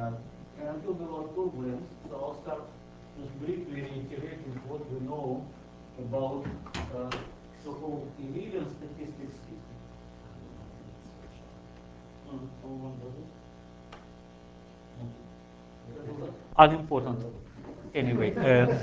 And talking about turbulence, so I'll start just briefly reiterating what we know about so-called irradiance statistics. Someone does it? Unimportant. Anyway,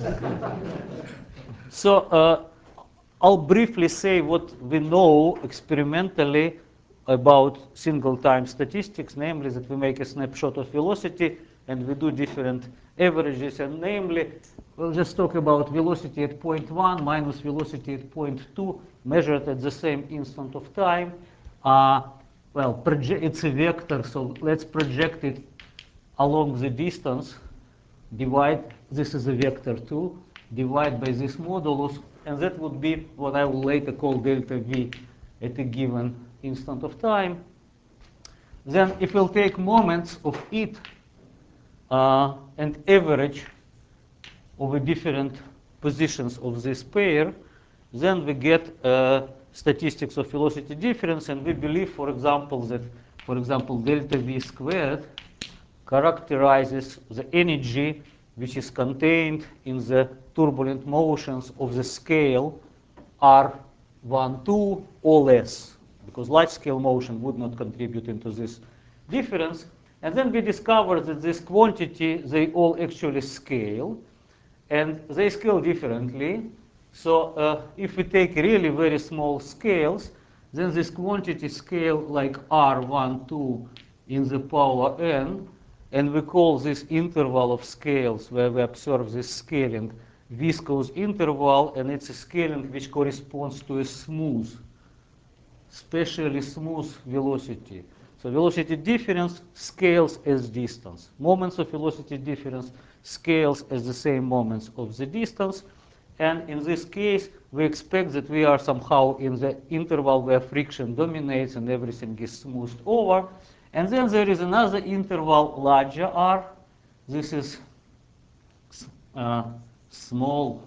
so I'll briefly say what we know experimentally about single-time statistics, namely that we make a snapshot of velocity and we do different averages, and namely, we'll just talk about velocity at point 1 minus velocity at point 2 measured at the same instant of time. Well, it's a vector, so let's project it along the distance, divide, this is a vector 2, divide by this modulus, and that would be what I will later call delta V at a given instant of time. Then if we'll take moments of it and average over different positions of this pair, then we get statistics of velocity difference, and we believe, for example, that, delta V squared characterizes the energy which is contained in the turbulent motions of the scale R12 or less, because large scale motion would not contribute into this difference. And then we discovered that this quantity, they all actually scale, and they scale differently. So if we take really very small scales, then this quantity scale like R12 in the power n, and we call this interval of scales where we observe this scaling viscous interval, and it's a scaling which corresponds to a smooth, spatially smooth velocity. So velocity difference scales as distance. Moments of velocity difference scales as the same moments of the distance. And in this case, we expect that we are somehow in the interval where friction dominates and everything is smoothed over. And then there is another interval, larger r. This is small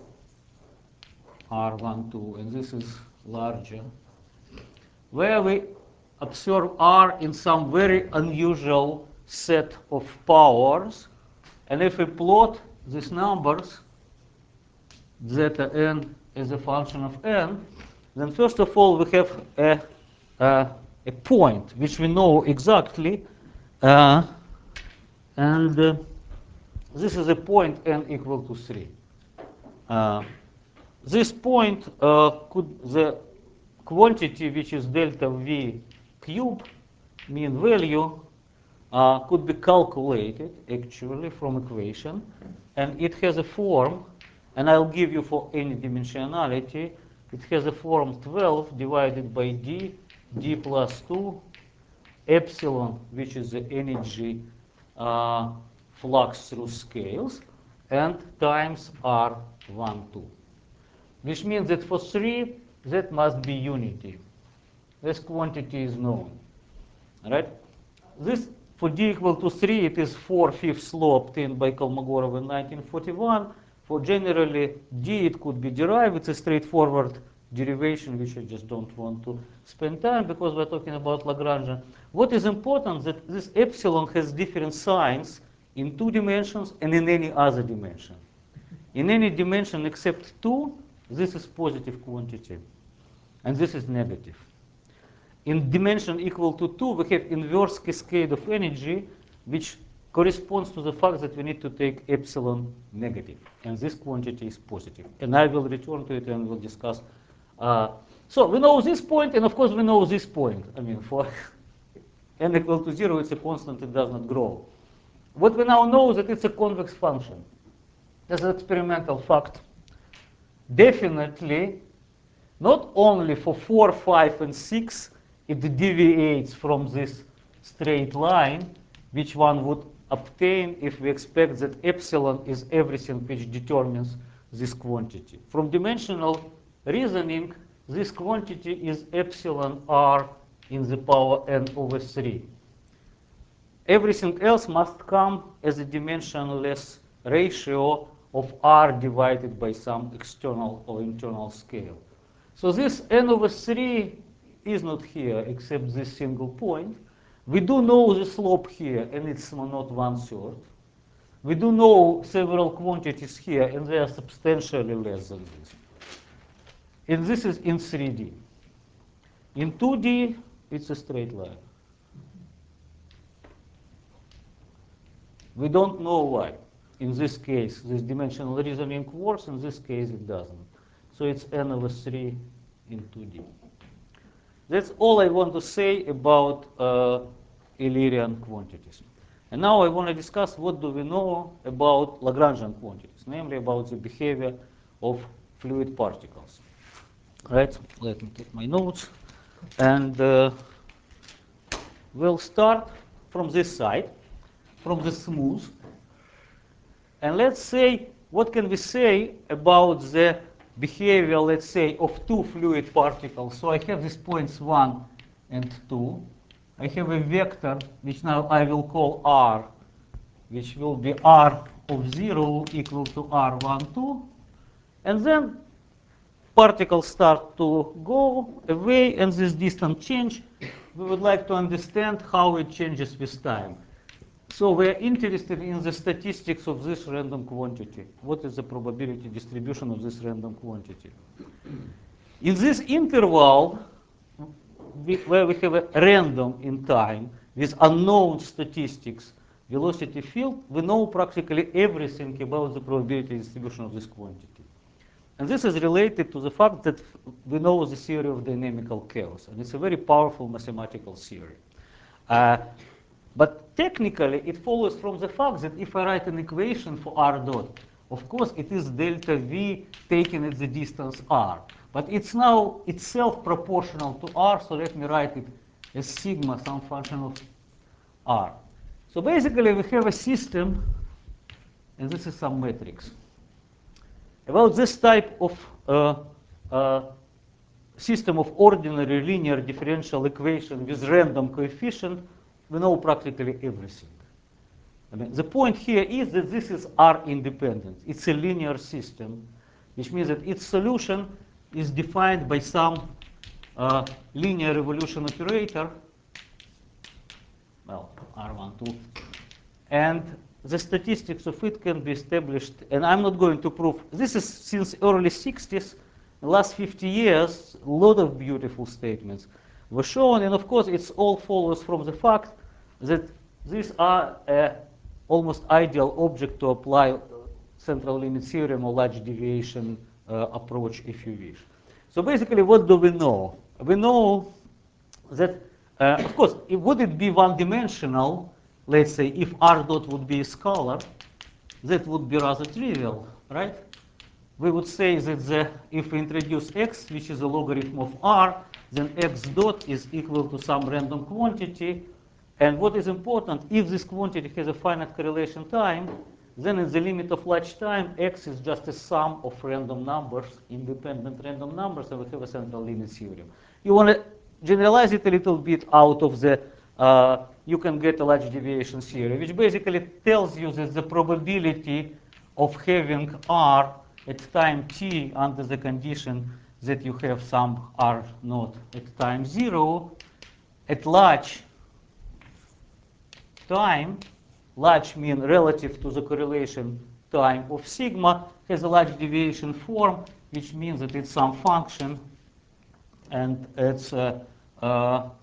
r12, and this is larger, where we observe r in some very unusual set of powers. And if we plot these numbers, zeta n as a function of n, then first of all we have a point which we know exactly, and this is a point n equal to 3. This point the quantity which is delta V cube, mean value, could be calculated actually from equation, and it has a form, and I'll give you for any dimensionality, it has a form 12 divided by d plus 2, epsilon, which is the energy flux through scales, and times R12, which means that for 3, that must be unity. This quantity is known. All right? This, for d equal to 3, it is 4/5 law obtained by Kolmogorov in 1941. For generally d, it could be derived. It's a straightforward derivation, which I just don't want to spend time because we're talking about Lagrangian. What is important that this epsilon has different signs in 2 dimensions and in any other dimension. In any dimension except 2, this is positive quantity, and this is negative. In dimension equal to 2, we have inverse cascade of energy, which corresponds to the fact that we need to take epsilon negative, and this quantity is positive. And I will return to it and we'll discuss. So we know this point, and of course we know this point. I mean, for n equal to 0, it's a constant, it does not grow. What we now know is that it's a convex function. That's an experimental fact. Definitely, not only for 4, 5, and 6, it deviates from this straight line, which one would obtain if we expect that epsilon is everything which determines this quantity. From dimensional reasoning, this quantity is epsilon r in the power n over 3. Everything else must come as a dimensionless ratio of r divided by some external or internal scale. So this n over 3 is not here except this single point. We do know the slope here, and it's not 1/3. We do know several quantities here, and they are substantially less than this. And this is in 3D. In 2D, it's a straight line. We don't know why. In this case, this dimensional reasoning works. In this case, it doesn't. So it's n over 3 in 2D. That's all I want to say about Eulerian quantities. And now I want to discuss what do we know about Lagrangian quantities, namely about the behavior of fluid particles. Right? Let me take my notes. And we'll start from this side, from the smooth. And let's say, what can we say about the behavior, let's say, of two fluid particles? So I have these points 1 and 2. I have a vector, which now I will call R, which will be R of 0 equal to R1, 2. And then particles start to go away, and this distance change. We would like to understand how it changes with time. So we're interested in the statistics of this random quantity. What is the probability distribution of this random quantity? In this interval, where we have a random in time with unknown statistics, velocity field, we know practically everything about the probability distribution of this quantity. And this is related to the fact that we know the theory of dynamical chaos, and it's a very powerful mathematical theory. But technically, it follows from the fact that if I write an equation for r dot, of course, it is delta v taken at the distance r. But it's now itself proportional to r, so let me write it as sigma, some function of r. So basically, we have a system, and this is some matrix. About this type of system of ordinary linear differential equation with random coefficient, we know practically everything. I mean, the point here is that this is R independent. It's a linear system, which means that its solution is defined by some linear evolution operator, well, R1, 2, and the statistics of it can be established, and I'm not going to prove. This is since early 60s, the last 50 years, a lot of beautiful statements were shown, and of course, it all follows from the fact that these are almost ideal object to apply central limit theorem or large deviation approach, if you wish. So basically, what do we know? We know that, of course, would it be one-dimensional? Let's say if r dot would be a scalar, that would be rather trivial, right? We would say that if we introduce x, which is a logarithm of r, then x dot is equal to some random quantity. And what is important, if this quantity has a finite correlation time, then in the limit of large time, x is just a sum of random numbers, independent random numbers, and we have a central limit theorem. You want to generalize it a little bit out of the, you can get a large deviation theory, which basically tells you that the probability of having r at time t under the condition that you have some r naught at time 0 at large time, large mean relative to the correlation time of sigma, has a large deviation form, which means that it's some function, and it's of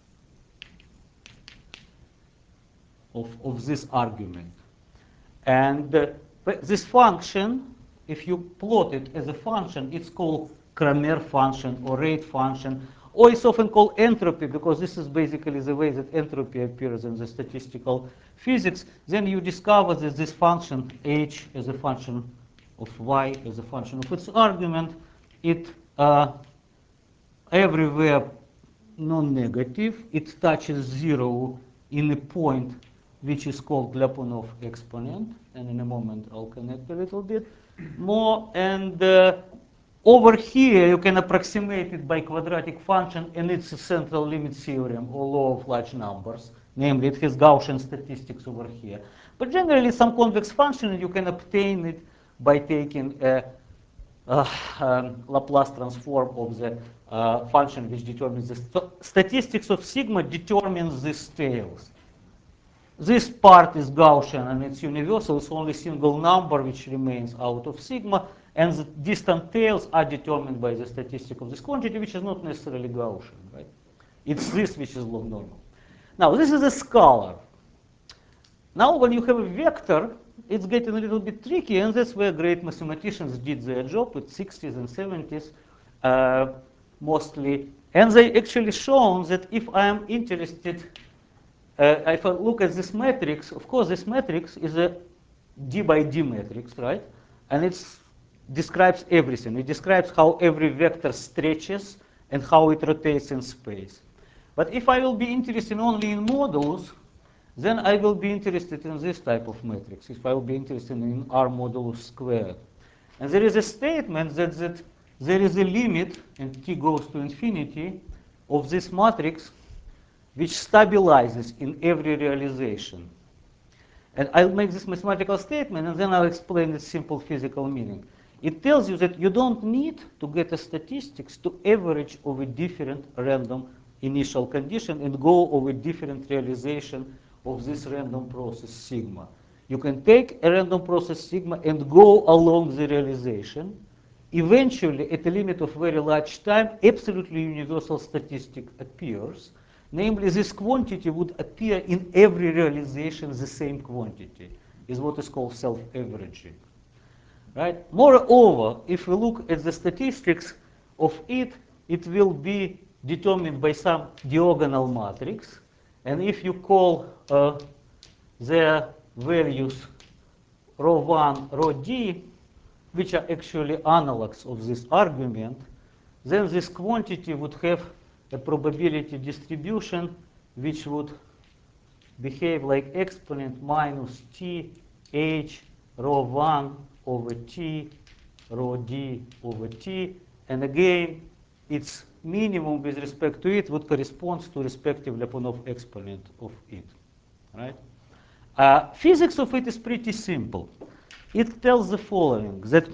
this argument. And this function, if you plot it as a function, it's called Cramér function or rate function, or it's often called entropy, because this is basically the way that entropy appears in the statistical physics. Then you discover that this function h as a function of y as a function of its argument, it everywhere non-negative, it touches 0 in a point which is called Lyapunov exponent, and in a moment I'll connect a little bit more. And over here you can approximate it by quadratic function, and it's a central limit theorem or law of large numbers. Namely, it has Gaussian statistics over here. But generally, some convex function, you can obtain it by taking a Laplace transform of the function which determines the statistics of sigma determines these tails. This part is Gaussian and it's universal. It's only single number which remains out of sigma, and the distant tails are determined by the statistic of this quantity, which is not necessarily Gaussian, right? It's this which is log normal. Now, this is a scalar. Now, when you have a vector, it's getting a little bit tricky, and that's where great mathematicians did their job in 60s and 70s, mostly. And they actually shown that if I am interested, if I look at this matrix, of course, this matrix is a d by d matrix, right? And it describes everything. It describes how every vector stretches and how it rotates in space. But if I will be interested only in modulus, then I will be interested in this type of matrix, if I will be interested in R modulus squared. And there is a statement that there is a limit, and t goes to infinity, of this matrix which stabilizes in every realization. And I'll make this mathematical statement, and then I'll explain its simple physical meaning. It tells you that you don't need to get a statistics to average over different random initial condition and go over different realization of this random process sigma. You can take a random process sigma and go along the realization. Eventually, at a limit of very large time, absolutely universal statistic appears. Namely, this quantity would appear in every realization the same quantity, is what is called self-averaging. Right? Moreover, if we look at the statistics of it, it will be determined by some diagonal matrix. And if you call their values ρ1, ρd, which are actually analogs of this argument, then this quantity would have a probability distribution which would behave like exponent minus t h ρ1 over t ρd over t. And again, its minimum with respect to it would correspond to respective Lyapunov exponent of it. Right? Physics of it is pretty simple. It tells the following, that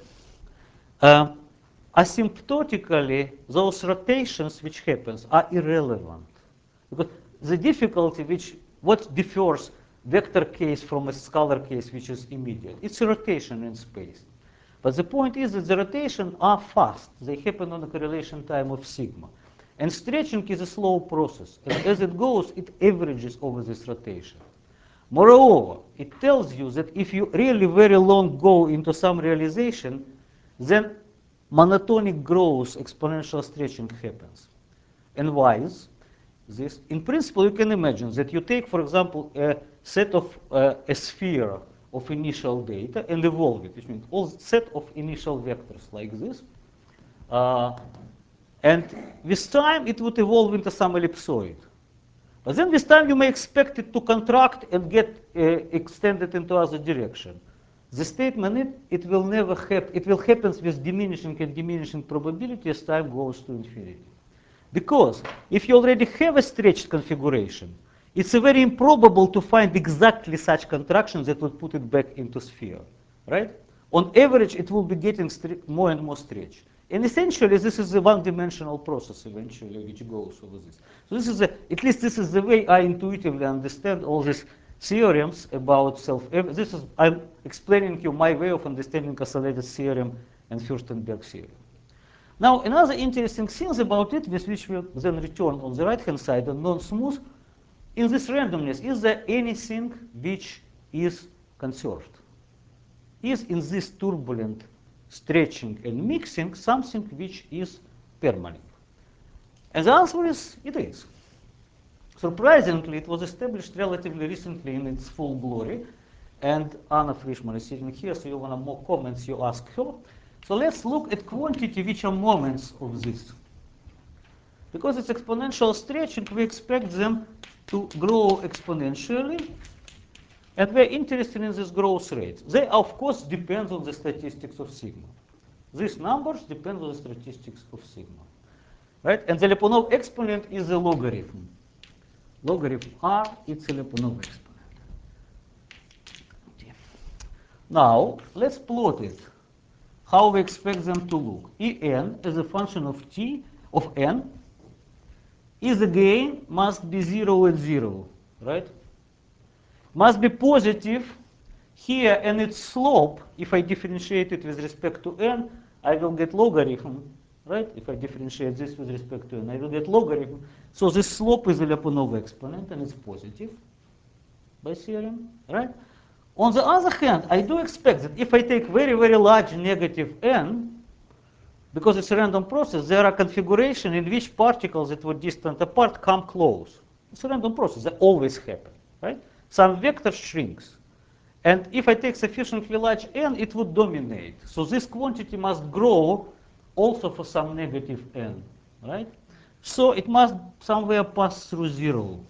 asymptotically, those rotations which happens are irrelevant. Because the difficulty what differs vector case from a scalar case which is immediate, it's a rotation in space. But the point is that the rotations are fast. They happen on the correlation time of sigma. And stretching is a slow process. And as it goes, it averages over this rotation. Moreover, it tells you that if you really very long go into some realization, then monotonic growth, exponential stretching happens. And why is this? In principle, you can imagine that you take, for example, a set of a sphere of initial data and evolve it, which means all set of initial vectors like this. And with time, it would evolve into some ellipsoid. But then with time, you may expect it to contract and get extended into other direction. The statement, it will never happen. It will happen with diminishing and diminishing probability as time goes to infinity. Because if you already have a stretched configuration, it's very improbable to find exactly such contractions that would put it back into sphere, right? On average, it will be getting more and more stretched. And essentially, this is a one-dimensional process eventually which goes over this. So this is at least this is the way I intuitively understand all these theorems about I'm explaining you my way of understanding Cassavetes theorem and Furstenberg theorem. Now, another interesting thing about it, with which we then return on the right-hand side on non-smooth, in this randomness, is there anything which is conserved? Is in this turbulent stretching and mixing something which is permanent? And the answer is, it is. Surprisingly, it was established relatively recently in its full glory. And Anna Frischmann is sitting here, so you want more comments, you ask her. So let's look at quantity which are moments of this. Because it's exponential stretching, we expect them to grow exponentially. And we're interested in this growth rate. They, of course, depend on the statistics of sigma. These numbers depend on the statistics of sigma. Right? And the Lyapunov exponent is a logarithm. Logarithm R, it's a Lyapunov exponent. Now, let's plot it. how we expect them to look. En as a function of t, of n, is again must be 0 at 0, right? Must be positive here, and its slope, if I differentiate it with respect to n, I will get logarithm, right? If I differentiate this with respect to n, I will get logarithm. So this slope is a Lyapunov exponent, and it's positive by theorem, right? On the other hand, I do expect that if I take very, very large negative n, because it's a random process, there are configurations in which particles that were distant apart come close. It's a random process. That always happen, right? Some vector shrinks. And if I take sufficiently large n, it would dominate. So this quantity must grow also for some negative n, right? So it must somewhere pass through 0.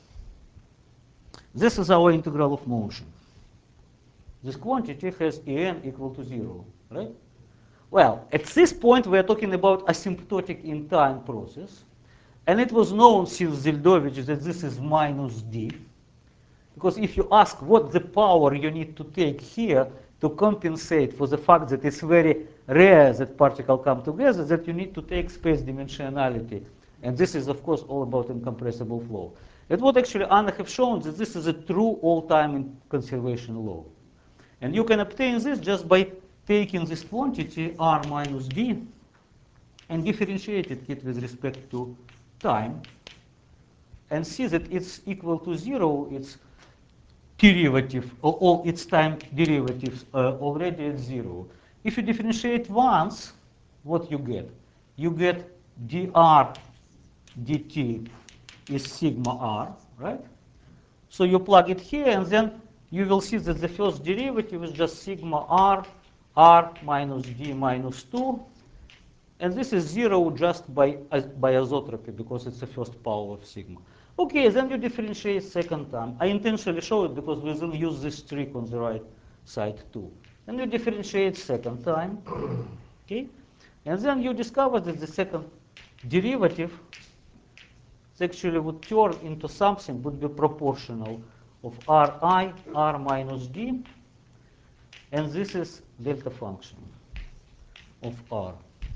This is our integral of motion. This quantity has En equal to 0, right? Well, at this point, we are talking about asymptotic in time process. And it was known since Zeldovich that this is minus d. Because if you ask what the power you need to take here to compensate for the fact that it's very rare that particles come together, that you need to take space dimensionality. And this is, of course, all about incompressible flow. And what actually Anna have shown that this is a true all-time conservation law. And you can obtain this just by taking this quantity r minus d and differentiating it with respect to time and see that it's equal to 0, its derivative, or all its time derivatives are already at 0. If you differentiate once, what you get? You get dr dt is sigma r, right? So you plug it here, and then you will see that the first derivative is just sigma r minus d minus 2. And this is 0 just by isotropy, because it's the first power of sigma. Okay, then you differentiate second time. I intentionally show it because we will use this trick on the right side too. Then you differentiate second time, okay? And then you discover that the second derivative actually would turn into something, would be proportional of ri, r minus d, and this is delta function of r.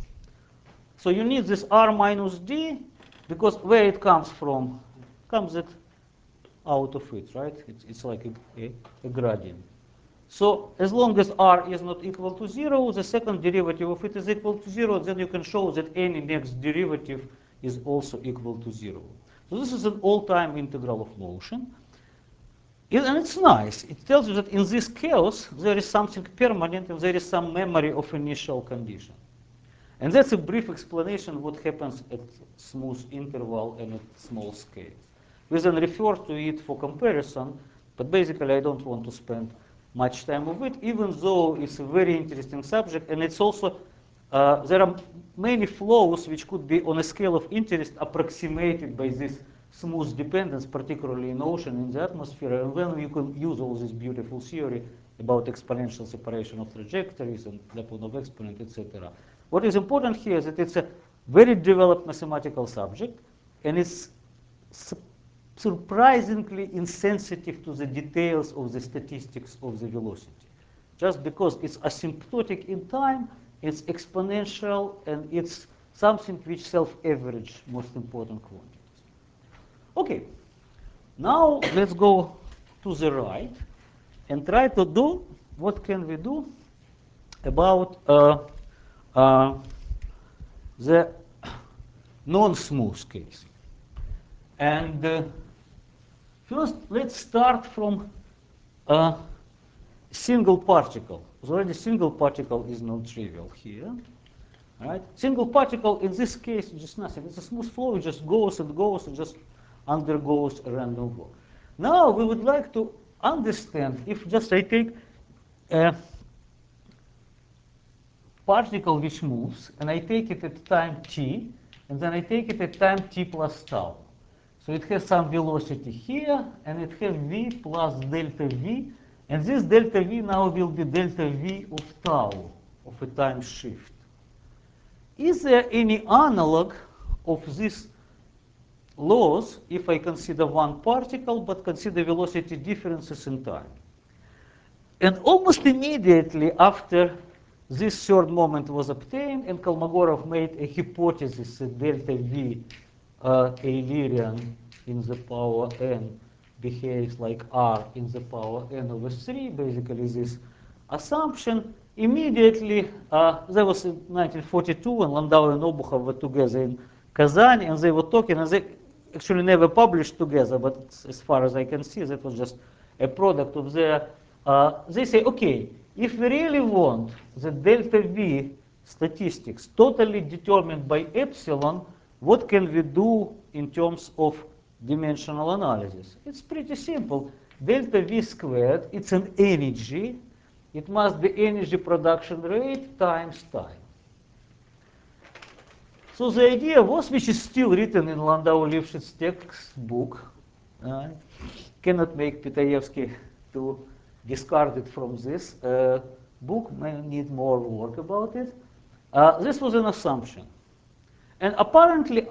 So you need this r minus d, because where it comes from, comes it out of it, right? It's like a gradient. So as long as r is not equal to 0, the second derivative of it is equal to 0, then you can show that any next derivative is also equal to 0. So this is an all-time integral of motion. And it's nice. It tells you that in this chaos, there is something permanent and there is some memory of initial condition. And that's a brief explanation of what happens at smooth interval and at small scale. We then refer to it for comparison, but basically I don't want to spend much time of it, even though it's a very interesting subject, and it's also, there are many flows which could be on a scale of interest approximated by this smooth dependence, particularly in ocean, in the atmosphere, and then you can use all this beautiful theory about exponential separation of trajectories and Lyapunov exponent, etc. What is important here is that it's a very developed mathematical subject, and it's surprisingly insensitive to the details of the statistics of the velocity. Just because it's asymptotic in time, it's exponential, and it's something which self-average most important quantities. Okay, now let's go to the right and try to do what can we do about the non-smooth case. And first, let's start from a single particle. Already single particle is non-trivial here. Right? Single particle in this case is just nothing. It's a smooth flow. It just goes and goes and just undergoes a random walk. Now we would like to understand if just I take a particle which moves and I take it at time t, and then I take it at time t plus tau. So it has some velocity here, and it has v plus delta v, and this delta v now will be delta v of tau, of a time shift. Is there any analog of these laws if I consider one particle but consider velocity differences in time? And almost immediately after This third moment was obtained, and Kolmogorov made a hypothesis that delta V Eulerian in the power n behaves like R in the power n over 3, basically this assumption. Immediately, that was in 1942 when Landau and Obukhov were together in Kazan, and they were talking, and they actually never published together, but as far as I can see, that was just a product of their, they say, okay, if we really want the delta V statistics totally determined by epsilon, what can we do in terms of dimensional analysis? It's pretty simple. Delta V squared, it's an energy. It must be energy production rate times time. So the idea was, which is still written in Landau-Lifshitz textbook, cannot make Pitaevsky to discard it from this book, may need more work about it. This was an assumption. And apparently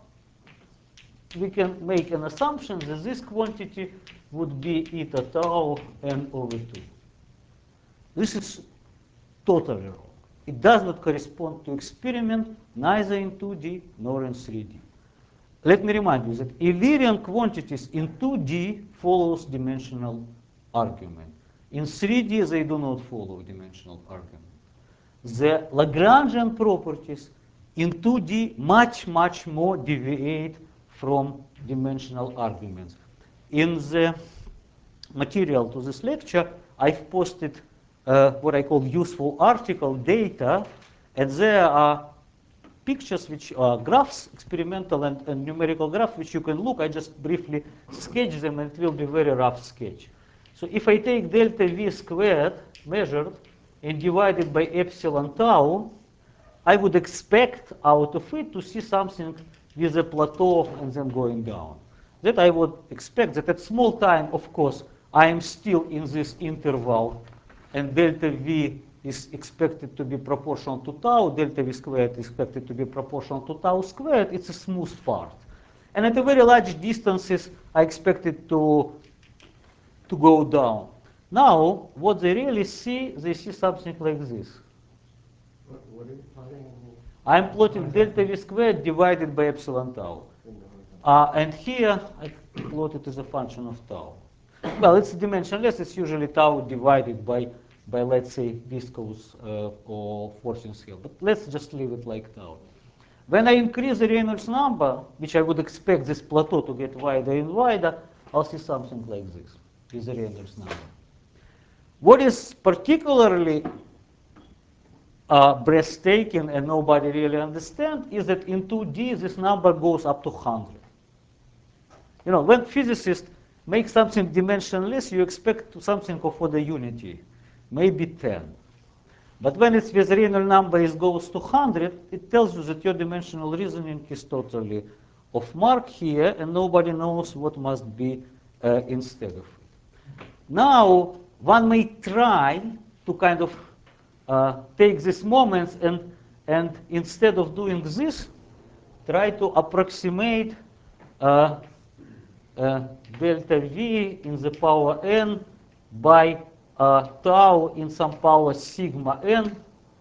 we can make an assumption that this quantity would be eta tau n over 2. This is totally wrong. It does not correspond to experiment, neither in 2D nor in 3D. Let me remind you that Eulerian quantities in 2D follows dimensional argument. In 3D, they do not follow dimensional argument. The Lagrangian properties in 2D much, much more deviate from dimensional arguments. In the material to this lecture, I've posted what I call useful article data, and there are pictures which are graphs, experimental and numerical graphs, which you can look. I just briefly sketch them, and it will be a very rough sketch. So if I take delta V squared measured and divided by epsilon tau, I would expect out of it to see something with a plateau and then going down. That I would expect that at small time, of course, I am still in this interval, and delta V is expected to be proportional to tau, delta V squared is expected to be proportional to tau squared. It's a smooth part. And at a very large distances, I expect it to go down. Now, what they really see, they see something like this. What are you plotting? I'm plotting delta V squared divided by epsilon tau. And here, I plot it as a function of tau. Well, it's dimensionless. It's usually tau divided by let's say, viscous or forcing scale. But let's just leave it like tau. When I increase the Reynolds number, which I would expect this plateau to get wider and wider, I'll see something like this with the Reynolds number. What is particularly breathtaking and nobody really understands is that in 2D this number goes up to 100. You know, when physicists make something dimensionless, you expect something of order unity, maybe 10. But when it's with Reynolds number it goes to 100, it tells you that your dimensional reasoning is totally off mark here, and nobody knows what must be instead of it. Now, one may try to kind of take these moments and instead of doing this, try to approximate delta V in the power n by tau in some power sigma n,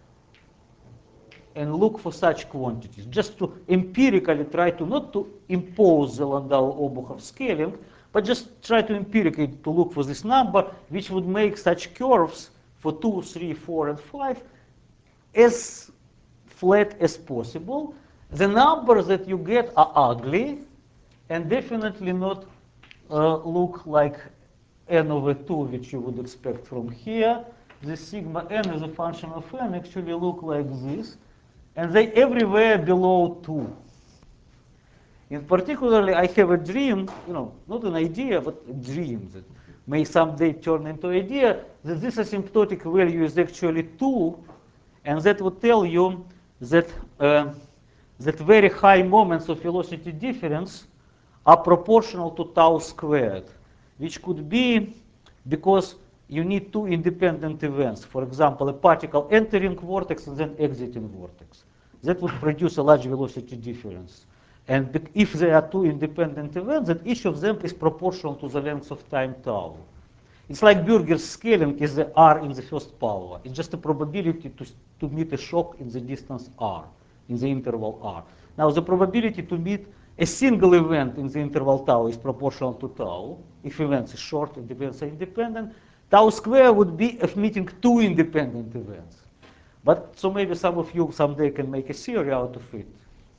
and look for such quantities, just to empirically try to not to impose the Landau-Obukhov scaling, but just try to empirically to look for this number, which would make such curves for 2, 3, 4, and 5 as flat as possible. The numbers that you get are ugly and definitely not look like n over 2, which you would expect from here. The sigma n as a function of n actually look like this, and they everywhere below 2. In particularly, I have a dream, you know, not an idea, but a dream that may someday turn into idea, that this asymptotic value is actually 2, and that would tell you that that very high moments of velocity difference are proportional to tau squared, which could be because you need two independent events. For example, a particle entering vortex and then exiting vortex. That would produce a large velocity difference. And if there are two independent events, then each of them is proportional to the length of time tau. It's like Burger's scaling is the r in the first power. It's just a probability to meet a shock in the distance r, in the interval r. Now the probability to meet a single event in the interval tau is proportional to tau. If events are short and events are independent, tau square would be of meeting two independent events. But so maybe some of you someday can make a theory out of it.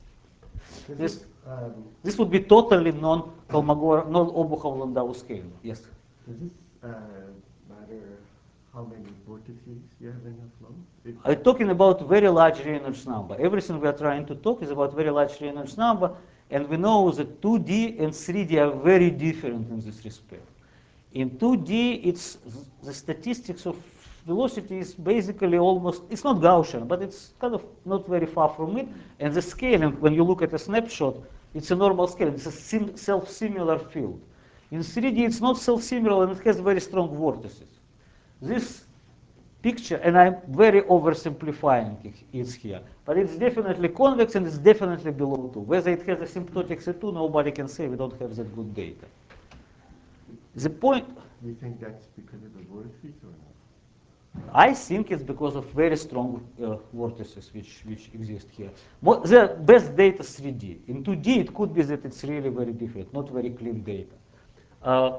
This would be totally non-Kolmogorov, non-Obuchov-Landau scale. Yes? Does this matter how many vortices you have in your flow? I'm talking about very large Reynolds number. Everything we are trying to talk is about very large Reynolds number, and we know that 2D and 3D are very different in this respect. In 2D, it's the statistics of velocity is basically almost, it's not Gaussian, but it's kind of not very far from it. And the scaling, when you look at a snapshot, it's a normal scale. It's a self-similar field. In 3D, it's not self-similar, and it has very strong vortices. This picture, and I'm very oversimplifying it here, but it's definitely convex and it's definitely below 2. Whether it has a symptotic C2, nobody can say. We don't have that good data. The point... Do you think that's because of the vortices or not? I think it's because of very strong vortices which exist here. The best data is 3D. In 2D, it could be that it's really very different, not very clean data.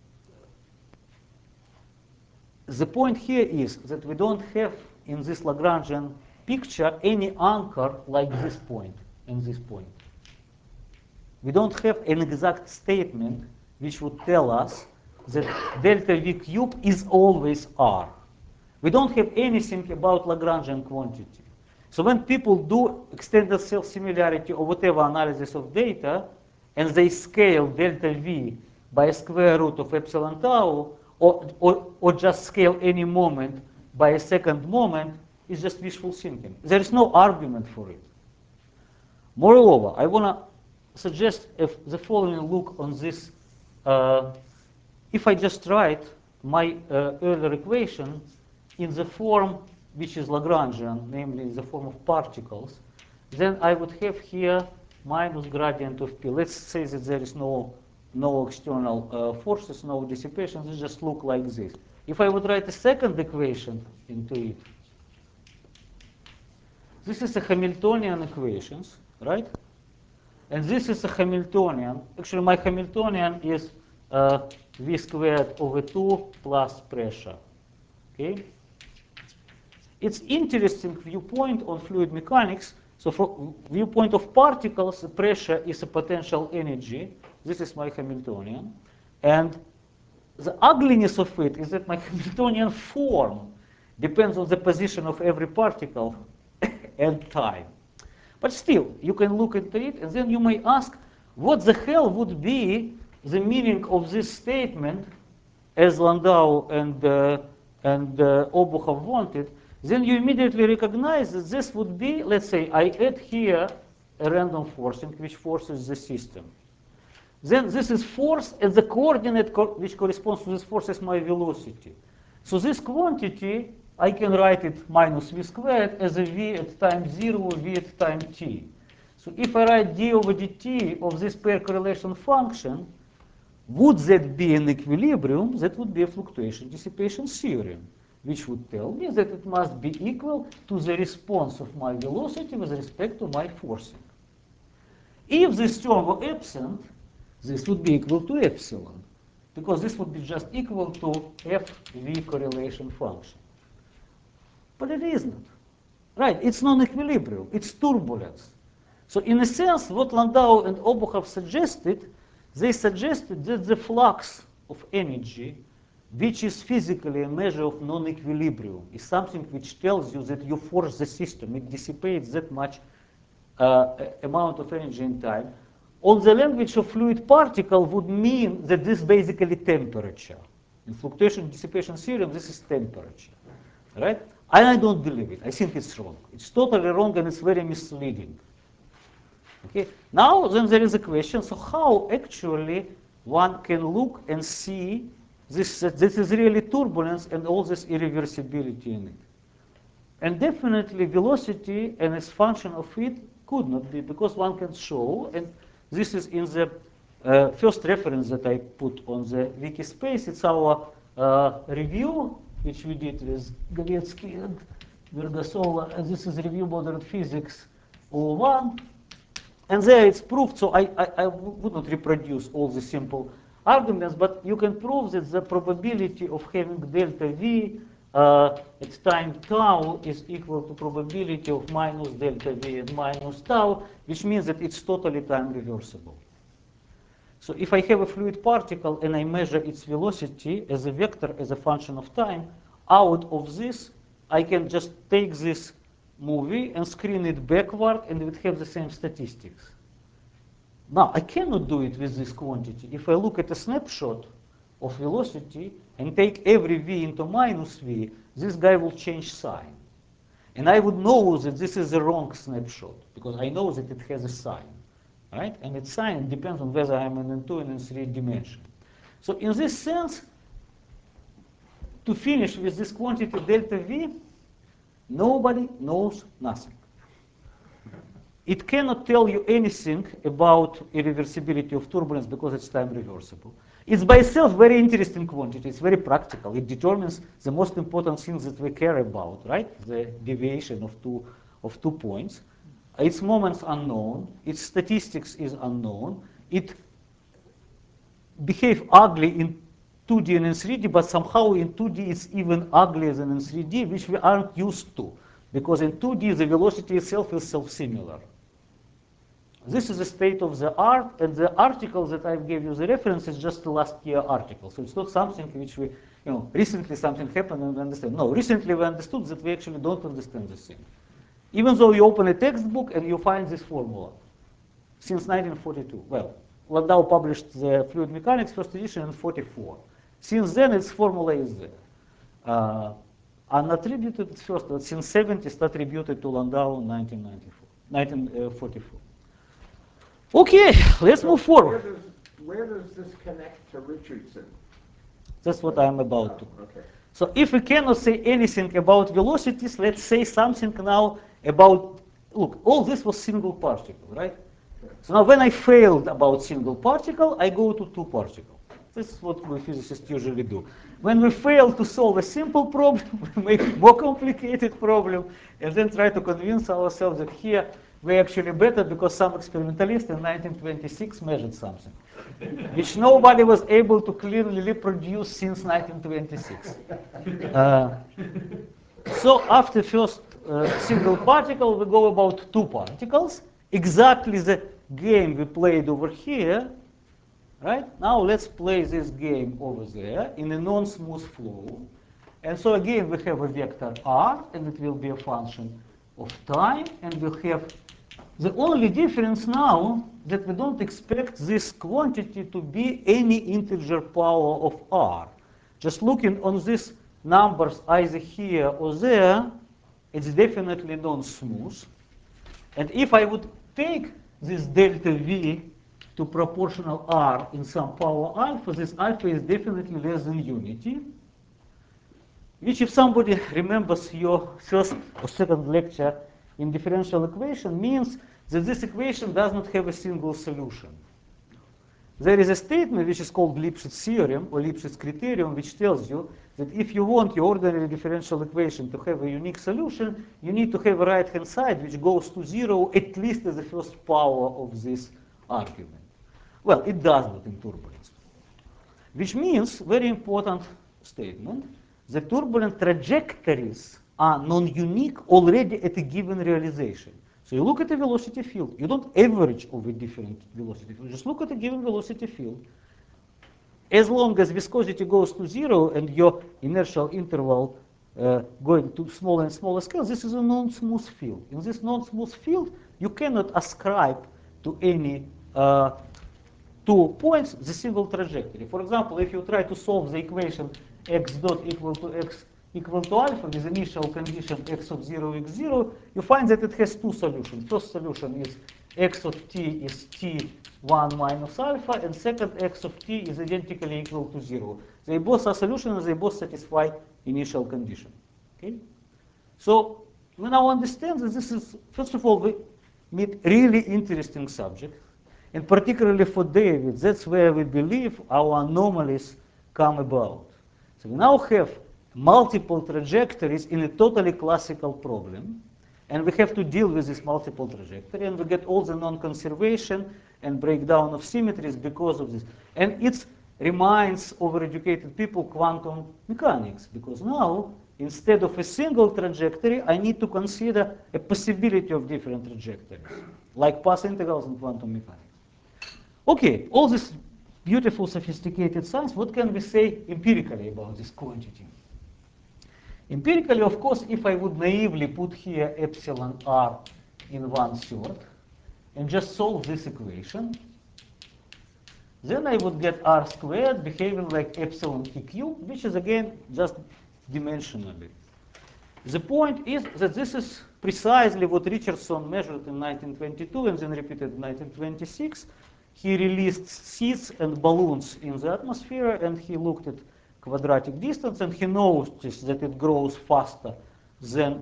The point here is that we don't have in this Lagrangian picture any anchor like this point and this point. We don't have an exact statement which would tell us that delta V cube is always R. We don't have anything about Lagrangian quantity. So when people do extended self-similarity or whatever analysis of data, and they scale delta V by a square root of epsilon tau, or just scale any moment by a second moment, it's just wishful thinking. There is no argument for it. Moreover, I want to suggest the following look on this. If I just write my earlier equation in the form which is Lagrangian, namely in the form of particles, then I would have here minus gradient of P. Let's say that there is no external forces, no dissipation. It just look like this. If I would write a second equation into it, this is a Hamiltonian equations, right? And this is a Hamiltonian. Actually, my Hamiltonian is V squared over 2 plus pressure. Okay? It's interesting viewpoint on fluid mechanics. So from viewpoint of particles, the pressure is a potential energy. This is my Hamiltonian. And the ugliness of it is that my Hamiltonian form depends on the position of every particle and time. But still, you can look into it, and then you may ask, what the hell would be the meaning of this statement as Landau and Obuchov wanted? Then you immediately recognize that this would be, let's say, I add here a random forcing which forces the system. Then this is force, and the coordinate which corresponds to this force is my velocity. So this quantity, I can write it minus v squared as a v at time 0, v at time t. So if I write d over dt of this pair correlation function, would that be an equilibrium? That would be a fluctuation dissipation theorem, which would tell me that it must be equal to the response of my velocity with respect to my forcing. If this term were absent, this would be equal to epsilon, because this would be just equal to fv correlation function. But it isn't. Right, it's non-equilibrium, it's turbulence. So in a sense, what Landau and Obuchov suggested, they suggested that the flux of energy, which is physically a measure of non-equilibrium, is something which tells you that you force the system, it dissipates that much amount of energy in time. On the language of fluid particle would mean that this is basically temperature. In fluctuation dissipation theorem, this is temperature, right? I don't believe it. I think it's wrong. It's totally wrong and it's very misleading. Okay. Now then there is a question. So how actually one can look and see this is really turbulence and all this irreversibility in it? And definitely velocity and its function of it could not be, because one can show, and this is in the first reference that I put on the wiki space. It's our review, which we did with Galetsky and Vergasola, and this is Review Modern Physics 01. And there it's proved, so I would not reproduce all the simple arguments, but you can prove that the probability of having delta V at time tau is equal to probability of minus delta V and minus tau, which means that it's totally time reversible. So if I have a fluid particle and I measure its velocity as a vector, as a function of time, out of this, I can just take this movie and screen it backward, and it would have the same statistics. Now, I cannot do it with this quantity. If I look at a snapshot of velocity and take every v into minus v, this guy will change sign. And I would know that this is the wrong snapshot, because I know that it has a sign. Right? And its sign depends on whether I'm in N2 and N3 dimension. So in this sense, to finish with this quantity delta V, nobody knows nothing. It cannot tell you anything about irreversibility of turbulence because it's time reversible. It's by itself very interesting quantity. It's very practical. It determines the most important things that we care about, right? The deviation of two points. Its moments unknown. Its statistics is unknown. It behaves ugly in 2D and in 3D, but somehow in 2D it's even uglier than in 3D, which we aren't used to. Because in 2D the velocity itself is self-similar. This is the state of the art, and the article that I gave you the reference is just the last year article. So it's not something which we, recently something happened and we understand. No, recently we understood that we actually don't understand this thing. Even though you open a textbook and you find this formula since 1942. Well, Landau published the Fluid Mechanics first edition in 1944. Since then, its formula is there. Unattributed at first, but since 70 it's attributed to Landau in 1944. Okay, let's move forward. Where does this connect to Richardson? That's what I'm about to. Okay. So if we cannot say anything about velocities, let's say something now about, look, all this was single particle, right? So now when I failed about single particle, I go to two particle. This is what we physicists usually do. When we fail to solve a simple problem, we make a more complicated problem, and then try to convince ourselves that here we're actually better because some experimentalist in 1926 measured something, which nobody was able to clearly reproduce since 1926. So after first single particle, we go about two particles. Exactly the game we played over here. Right? Now let's play this game over there in a non-smooth flow. And so again, we have a vector r, and it will be a function of time, and we'll have the only difference now that we don't expect this quantity to be any integer power of r. Just looking on these numbers either here or there, it's definitely non-smooth. And if I would take this delta V to proportional r in some power alpha, this alpha is definitely less than unity. Which, if somebody remembers your first or second lecture in differential equation, means that this equation does not have a single solution. There is a statement which is called Lipschitz theorem or Lipschitz criterion, which tells you that if you want your ordinary differential equation to have a unique solution, you need to have a right-hand side which goes to 0 at least as the first power of this argument. Well, it does not in turbulence. Which means, very important statement, the turbulent trajectories are non-unique already at a given realization. So you look at a velocity field, you don't average over different velocity fields, just look at a given velocity field. As long as viscosity goes to 0 and your inertial interval going to smaller and smaller scales, this is a non-smooth field. In this non-smooth field, you cannot ascribe to any 2 points the single trajectory. For example, if you try to solve the equation x dot equal to x equal to alpha with initial condition x of 0 x 0, you find that it has two solutions. First solution is x of t is t1 minus alpha, and second x of t is identically equal to 0. They both are solutions, they both satisfy initial condition. Okay? So we now understand that this is, first of all, we meet really interesting subject. And particularly for David, that's where we believe our anomalies come about. So we now have multiple trajectories in a totally classical problem, and we have to deal with this multiple trajectory, and we get all the non-conservation and breakdown of symmetries because of this. And it reminds overeducated people quantum mechanics, because now, instead of a single trajectory, I need to consider a possibility of different trajectories, like path integrals in quantum mechanics. Okay, all this beautiful, sophisticated science, what can we say empirically about this quantity? Empirically, of course, if I would naively put here epsilon r in 1/3 and just solve this equation, then I would get r squared behaving like epsilon t cubed, which is again just dimensionally. The point is that this is precisely what Richardson measured in 1922 and then repeated in 1926. He released seeds and balloons in the atmosphere, and he looked at quadratic distance, and he noticed that it grows faster than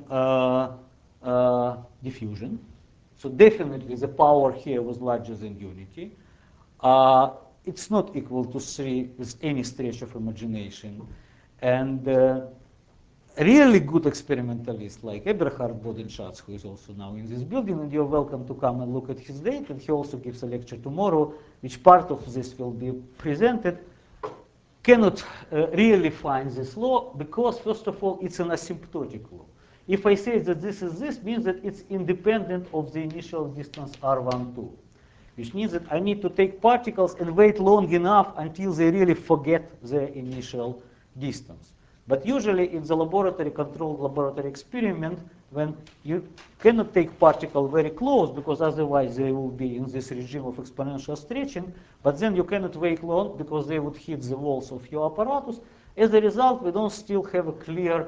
diffusion. So definitely the power here was larger than unity. It's not equal to 3 with any stretch of imagination. And really good experimentalists like Eberhard Bodenschatz, who is also now in this building, and you're welcome to come and look at his data. And he also gives a lecture tomorrow, which part of this will be presented, cannot really find this law because, first of all, it's an asymptotic law. If I say that this is this, means that it's independent of the initial distance r12, which means that I need to take particles and wait long enough until they really forget their initial distance. But usually in the laboratory, controlled laboratory experiment, when you cannot take particle very close, because otherwise they will be in this regime of exponential stretching, but then you cannot wait long because they would hit the walls of your apparatus. As a result, we don't still have a clear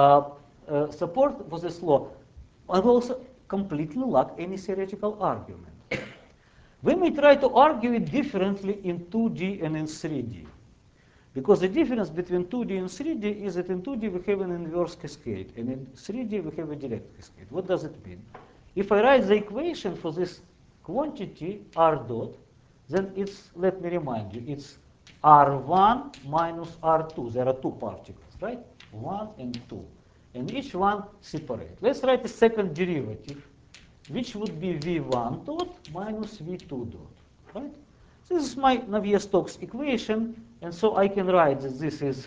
support for this law. And we also completely lack any theoretical argument. We may try to argue it differently in 2D and in 3D. Because the difference between 2D and 3D is that in 2D we have an inverse cascade, and in 3D we have a direct cascade. What does it mean? If I write the equation for this quantity, r dot, then it's, let me remind you, it's r1 minus r2. There are two particles, right? 1 and 2. And each one separate. Let's write a second derivative, which would be v1 dot minus v2 dot, right? This is my Navier-Stokes equation, and so I can write that this is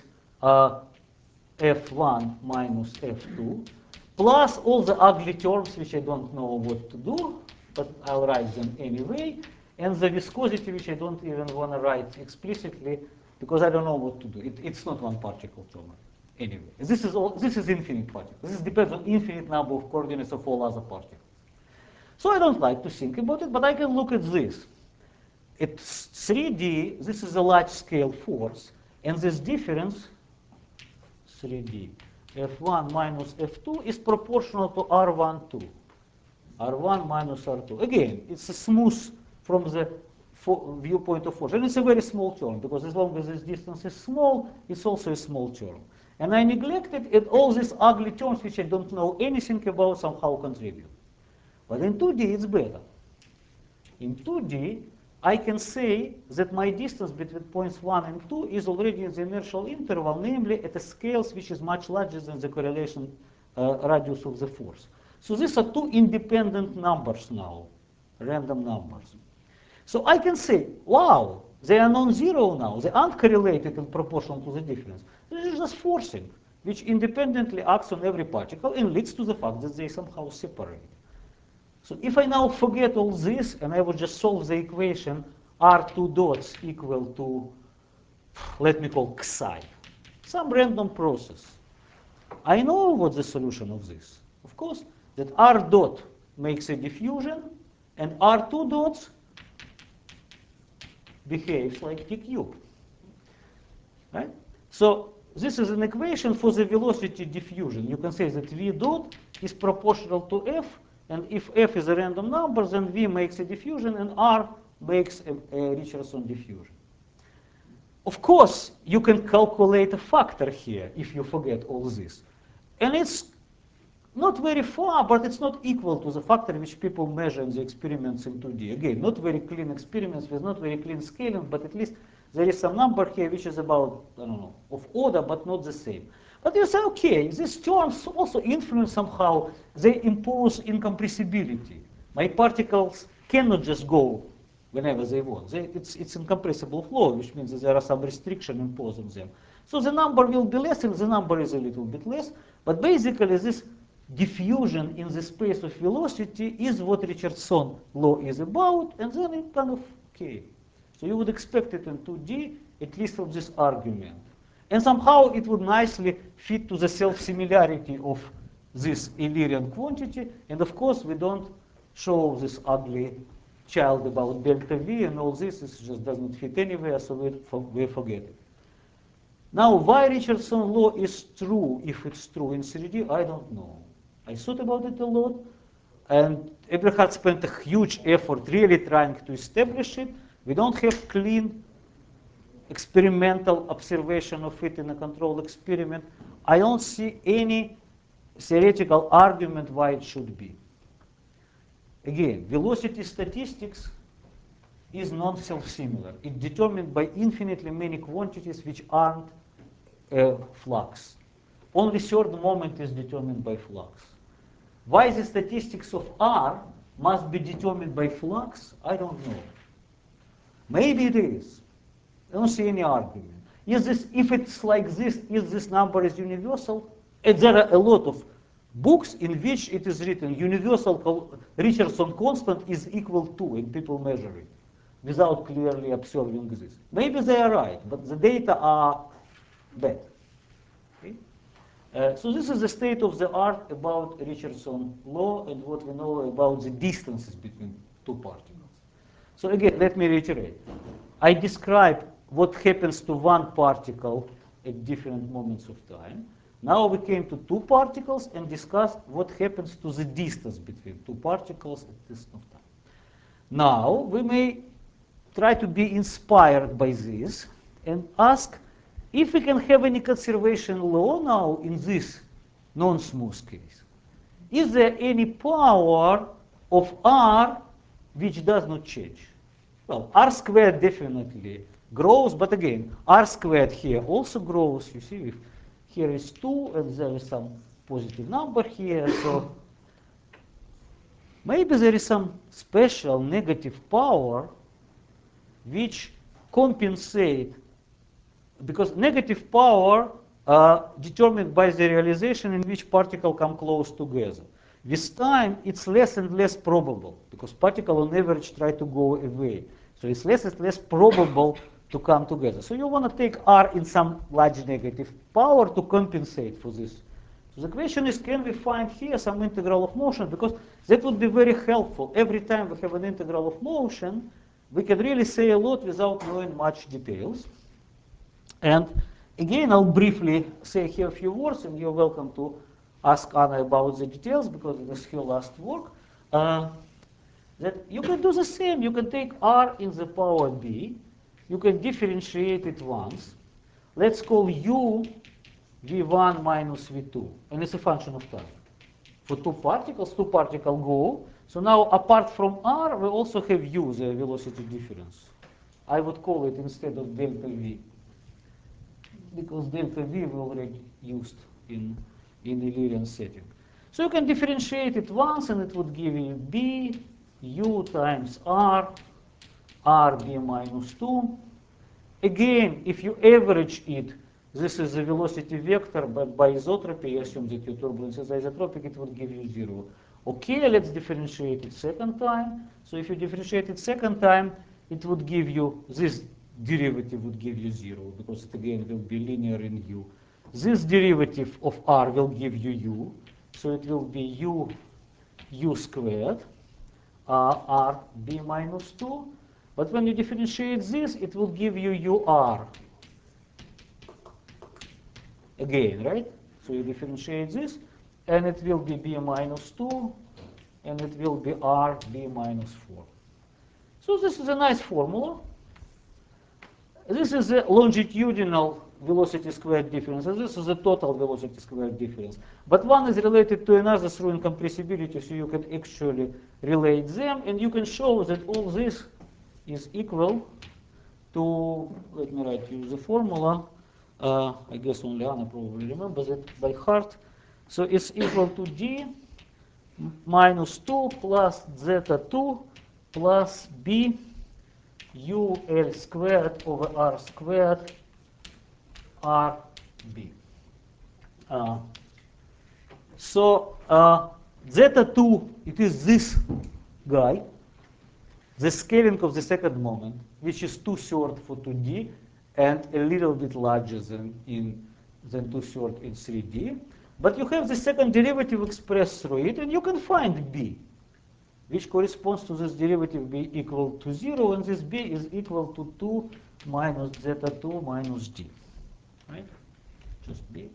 f1 minus f2, plus all the ugly terms which I don't know what to do, but I'll write them anyway, and the viscosity which I don't even want to write explicitly because I don't know what to do. It's not one particle term anyway. This is infinite particles. This depends on infinite number of coordinates of all other particles. So I don't like to think about it, but I can look at this. At 3D, this is a large-scale force, and this difference, 3D, F1 minus F2, is proportional to R12. R1 minus R2. Again, it's a smooth from the viewpoint of force, and it's a very small term, because as long as this distance is small, it's also a small term. And I neglected it, all these ugly terms which I don't know anything about somehow contribute. But in 2D, it's better. In 2D, I can say that my distance between points 1 and 2 is already in the inertial interval, namely at a scale which is much larger than the correlation radius of the force. So these are two independent numbers now, random numbers. So I can say, wow, they are non-zero now. They aren't correlated in proportion to the difference. This is just forcing, which independently acts on every particle and leads to the fact that they somehow separate. So if I now forget all this and I would just solve the equation R2 dots equal to, let me call psi, some random process, I know what's the solution of this. Of course, that R dot makes a diffusion and R2 dots behaves like T cubed. Right? So this is an equation for the velocity diffusion. You can say that V dot is proportional to F, and if F is a random number, then V makes a diffusion and R makes a Richardson diffusion. Of course, you can calculate a factor here if you forget all this. And it's not very far, but it's not equal to the factor which people measure in the experiments in 2D. Again, not very clean experiments with not very clean scaling, but at least there is some number here which is about, I don't know, of order, but not the same. But you say, okay, these terms also influence somehow, they impose incompressibility. My particles cannot just go whenever they want. It's incompressible flow, which means that there are some restriction imposed on them. So the number will be less, and the number is a little bit less. But basically, this diffusion in the space of velocity is what Richardson law is about, and then it kind of, okay. So you would expect it in 2D, at least from this argument. And somehow it would nicely fit to the self-similarity of this Illyrian quantity. And of course, we don't show this ugly child about delta V and all this. This just doesn't fit anywhere, so we forget it. Now, why Richardson law is true, if it's true in 3D, I don't know. I thought about it a lot, and Eberhard spent a huge effort really trying to establish it. We don't have clean experimental observation of it in a control experiment. I don't see any theoretical argument why it should be. Again, velocity statistics is not self-similar. It's determined by infinitely many quantities which aren't flux. Only certain moment is determined by flux. Why the statistics of R must be determined by flux, I don't know. Maybe it is. I don't see any argument. Is this, if it's like this, is this number is universal? And there are a lot of books in which it is written universal Richardson constant is equal to, and people measure it without clearly observing this. Maybe they are right, but the data are bad. Okay? So this is the state of the art about Richardson law and what we know about the distances between two particles. So again, let me reiterate. I describe what happens to one particle at different moments of time. Now we came to two particles and discussed what happens to the distance between two particles at this of time. Now we may try to be inspired by this and ask if we can have any conservation law now in this non-smooth case. Is there any power of R which does not change? Well, R squared definitely grows, but again, R squared here also grows. You see, if here is 2 and there is some positive number here, so maybe there is some special negative power which compensate, because negative power determined by the realization in which particle come close together. With time, it's less and less probable, because particle on average try to go away. So it's less and less probable to come together. So you want to take R in some large negative power to compensate for this. So the question is, can we find here some integral of motion? Because that would be very helpful. Every time we have an integral of motion, we can really say a lot without knowing much details. And again, I'll briefly say here a few words, and you're welcome to ask Anna about the details, because it is her last work. That you can do the same. You can take R in the power B. You can differentiate it once. Let's call U V1 minus V2, and it's a function of time. For two particles go. So now, apart from R, we also have U, the velocity difference. I would call it instead of delta V, because delta V we already used in Illyrian setting. So you can differentiate it once, and it would give you B, U times R, RB minus 2. Again, if you average it, this is the velocity vector, but by isotropy, assume that your turbulence is isotropic, it would give you 0. Okay, let's differentiate it second time. So if you differentiate it second time, it would give you, this derivative would give you 0, because it again will be linear in U. This derivative of R will give you U, so it will be U squared, RB minus 2. But when you differentiate this, it will give you UR. Again, right? So you differentiate this, and it will be B minus 2, and it will be RB minus 4. So this is a nice formula. This is the longitudinal velocity squared difference, and this is the total velocity squared difference. But one is related to another through incompressibility, so you can actually relate them, and you can show that all this is equal to, let me write you the formula. I guess only Anna probably remembers it by heart. So it's equal to g minus 2 plus zeta 2 plus b ul squared over r squared rb. So zeta 2, it is this guy, the scaling of the second moment, which is 2/3 for 2D and a little bit larger than 2/3 in 3D. But you have the second derivative expressed through it, and you can find b, which corresponds to this derivative b equal to 0, and this b is equal to 2 minus zeta 2 minus d. Right? Just b.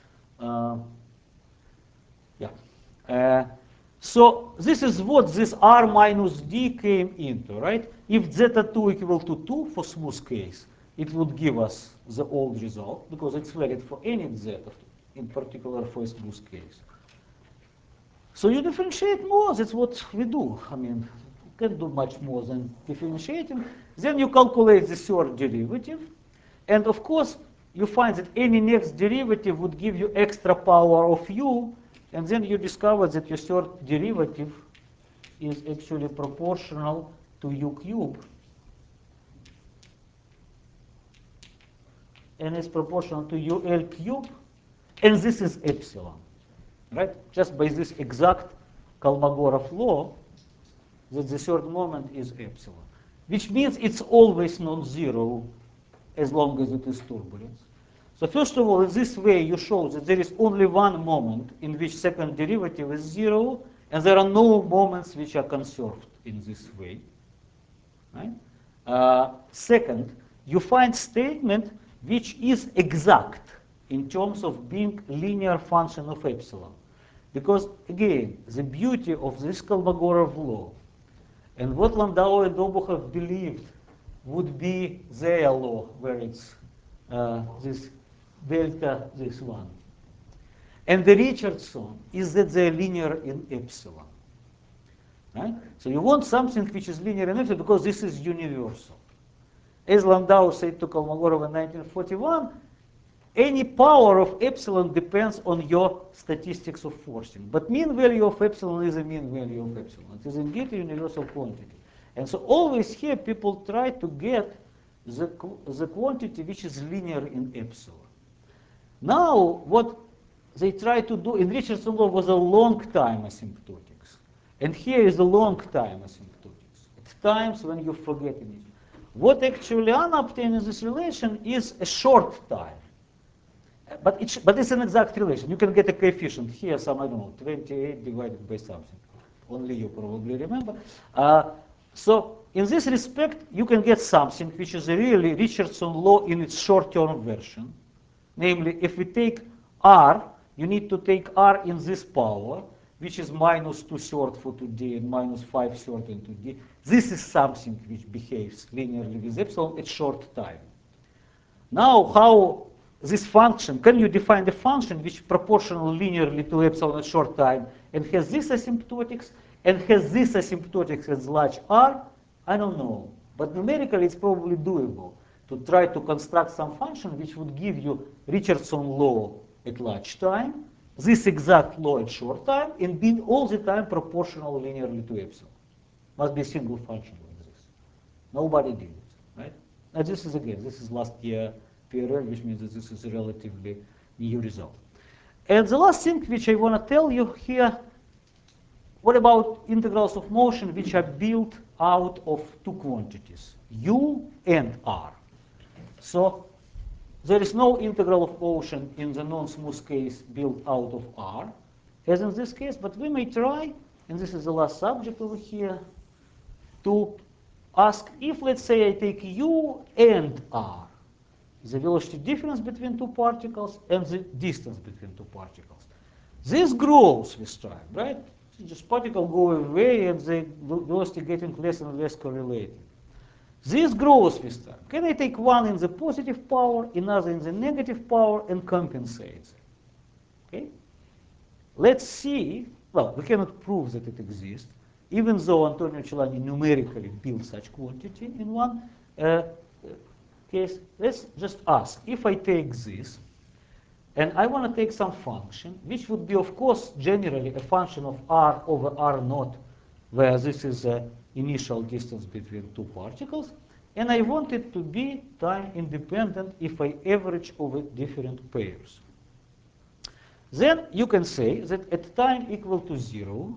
So this is what this r minus d came into, right? If zeta 2 equal to 2 for smooth case, it would give us the old result, because it's valid for any zeta, in particular for a smooth case. So you differentiate more, that's what we do. I mean, you can't do much more than differentiating. Then you calculate the third derivative, and of course, you find that any next derivative would give you extra power of u, and then you discover that your third derivative is actually proportional to u cubed, and is proportional to ul cubed, and this is epsilon, right? Just by this exact Kolmogorov law, that the third moment is epsilon, which means it's always non-zero as long as it is turbulence. So first of all, in this way, you show that there is only one moment in which second derivative is 0, and there are no moments which are conserved in this way. Right? Second, you find statement which is exact in terms of being linear function of epsilon. Because, again, the beauty of this Kolmogorov law and what Landau and Obuchov believed would be their law, where it's this delta, this one. And the Richardson is that they're linear in epsilon. Right? So you want something which is linear in epsilon because this is universal. As Landau said to Kolmogorov in 1941, any power of epsilon depends on your statistics of forcing. But mean value of epsilon is a mean value of epsilon. It is indeed a universal quantity. And so always here people try to get the quantity which is linear in epsilon. Now, what they try to do in Richardson law was a long time asymptotics. And here is a long time asymptotics. At times when you're forgetting it. What actually Anna obtained in this relation is a short time. But it's an exact relation. You can get a coefficient here, some, I don't know, 28 divided by something. Only you probably remember. So in this respect, you can get something which is a really Richardson law in its short-term version. Namely, if we take r, you need to take r in this power, which is minus 2/3 for 2d and minus 5/3 in 2d. This is something which behaves linearly with epsilon at short time. Now, how this function, can you define the function which proportional linearly to epsilon at short time and has this asymptotics and has this asymptotics as large r? I don't know. But numerically, it's probably doable to try to construct some function which would give you Richardson law at large time, this exact law at short time, and being all the time proportional linearly to epsilon. Must be a single function like this. Nobody did it, right? And this is, again, this is last year PRL, which means that this is a relatively new result. And the last thing which I want to tell you here, what about integrals of motion which are built out of two quantities, u and r? So there is no integral of motion in the non-smooth case built out of r, as in this case, but we may try, and this is the last subject over here, to ask if, let's say, I take u and r, the velocity difference between two particles and the distance between two particles. This grows with time, right? Just particles go away and the velocity getting less and less correlated. This grows with time. Can I take one in the positive power, another in the negative power, and compensate it? Okay? Let's see. Well, we cannot prove that it exists, even though Antonio Celani numerically built such quantity in one. case, let's just ask, if I take this, and I want to take some function, which would be, of course, generally a function of r over r naught, where this is the initial distance between two particles, and I want it to be time independent if I average over different pairs. Then you can say that at time equal to 0,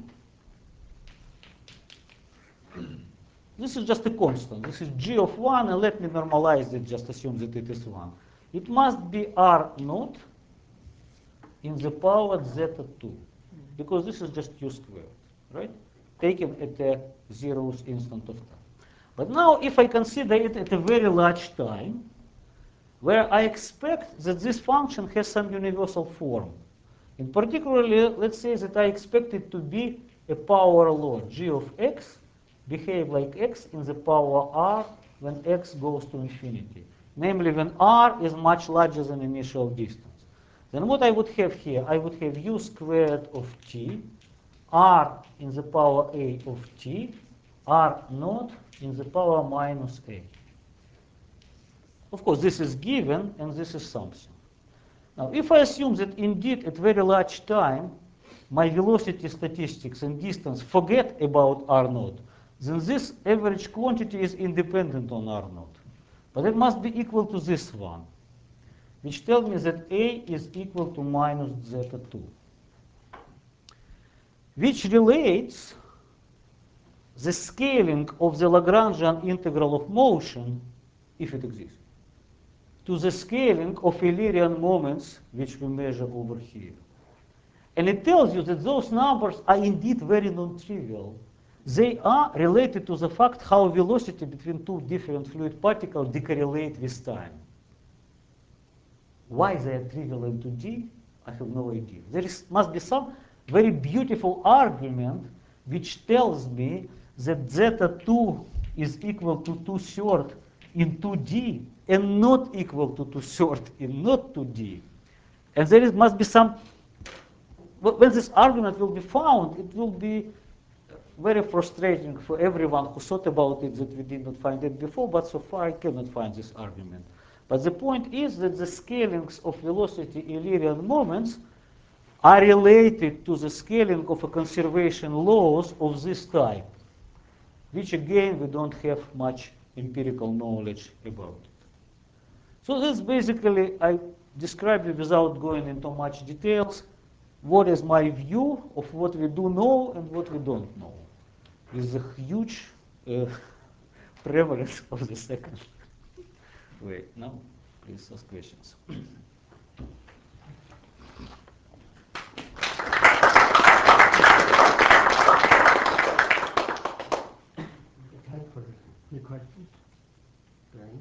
this is just a constant. This is g of 1, and let me normalize it, just assume that it is 1. It must be r naught in the power zeta 2, because this is just u squared, right? Taken at the 0th instant of time. But now if I consider it at a very large time, where I expect that this function has some universal form. In particularly, let's say that I expect it to be a power law, g of x, behave like x in the power r when x goes to infinity. Namely, when r is much larger than initial distance. Then what I would have here, I would have u squared of t, r in the power a of t, r naught in the power minus a. Of course, this is given, and this is something. Now, if I assume that indeed at very large time, my velocity statistics and distance forget about r naught, then this average quantity is independent on r naught. But it must be equal to this one, which tells me that a is equal to minus zeta 2, which relates the scaling of the Lagrangian integral of motion, if it exists, to the scaling of Eulerian moments, which we measure over here. And it tells you that those numbers are indeed very non-trivial. They are related to the fact how velocity between two different fluid particles decorrelate with time. Why they are trivial in 2D, I have no idea. There must be some very beautiful argument which tells me that zeta 2 is equal to 2/3 in 2D and not equal to 2/3 in not 2D. And there must be some, when this argument will be found, it will be very frustrating for everyone who thought about it that we did not find it before, but so far I cannot find this argument. But the point is that the scalings of velocity Eulerian moments are related to the scaling of a conservation laws of this type, which again we don't have much empirical knowledge about it. So that's basically, I described it without going into much details, what is my view of what we do know and what we don't know, with the huge prevalence of the second. Wait, now please ask questions. Time for your questions. Barry?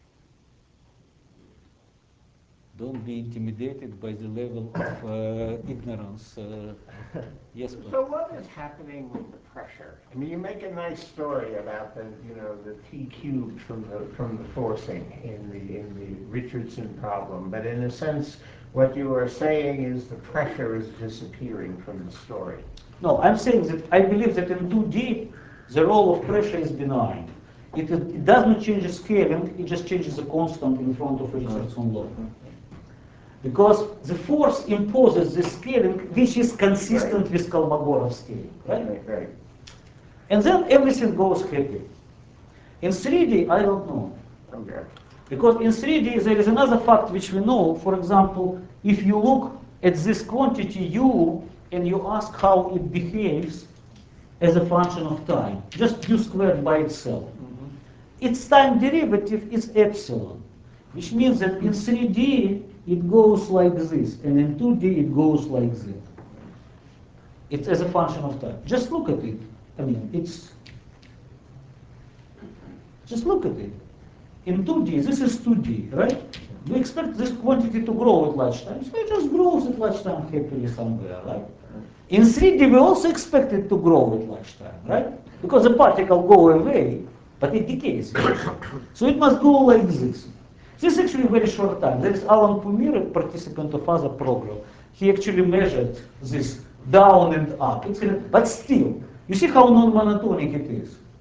Don't be intimidated by the level of ignorance. Yes, So but what is happening with the pressure? I mean, you make a nice story about the, the T cubed from the forcing in the Richardson problem, but in a sense, what you are saying is the pressure is disappearing from the story. no, I'm saying that I believe that in 2D, the role of pressure is benign. It does not change the scaling, it just changes the constant in front of Richardson law. Because the force imposes the scaling which is consistent with Kolmogorov scaling, right? Right. And then everything goes happy. In 3D, I don't know. Okay. Because in 3D, there is another fact which we know. For example, if you look at this quantity u and you ask how it behaves as a function of time, just u squared by itself. Its time derivative is epsilon, which means that in 3D, it goes like this, and in 2D, it goes like that. It's as a function of time. Just look at it. I mean, just look at it. In 2D, this is 2D, right? We expect this quantity to grow at large time, so it just grows at large time happily somewhere, right? In 3D, we also expect it to grow at large time, right? Because the particle go away, but it decays. So it must go like this. This is actually a very short time. There is Alan Pumir, a participant of other program. He actually measured this down and up. But still, you see how non-monotonic it is.